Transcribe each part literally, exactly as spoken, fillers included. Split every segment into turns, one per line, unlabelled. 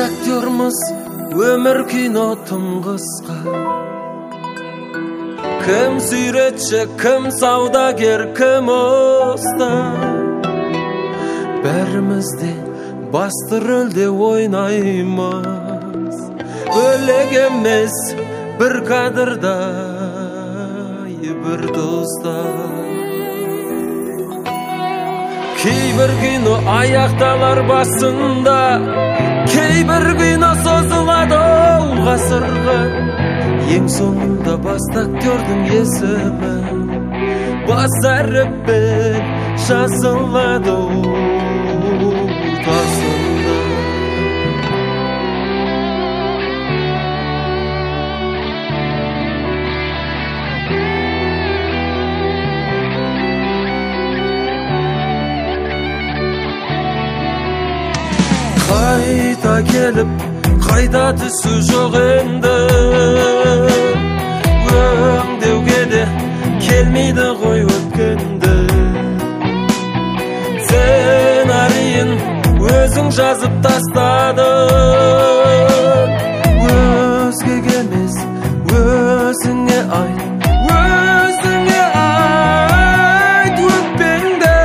актёрмуз, өмүр кино тым кыска. Ким сүйретчи, ким саудагер, ким уста. Бәрімізде басты рөлде ойнаймыз. Бөлек емес бір кадрда, бір доста. Кейбір кино аяқталар басында, кейбір кино созылады ол ғасырға. Ең соңында бас актёрдың есімі бас әріппен жазылады ол тасында. Қайта келіп, қайта түсу жоқ енді. Өңдеуге де келмейді ғой өткенді. Сценарийін өзің жазып тастадың. Өзгеге емес, өзіңе айт, өзіңе айт өкпеңді.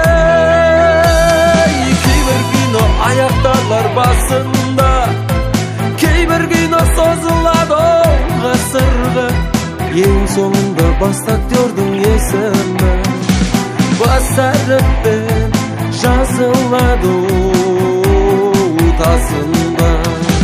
Кейбір кино аяқталар басында, кейбір кино созылады ол ғасырға. Ең соңында бас актёрдың есімі бас әріппен жазылады ол тасында.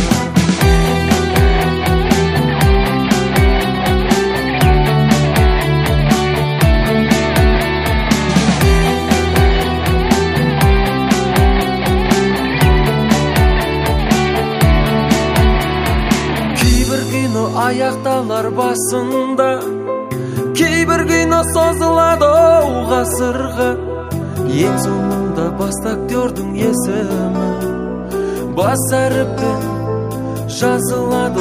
Аяқталар басында, кейбір кино созылады ол ғасырға. Ең соңында бас актёрдың есімі бас әріппен жазылады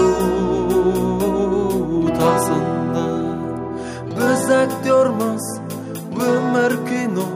ол тасында. Біз актёрмыз, өмір кино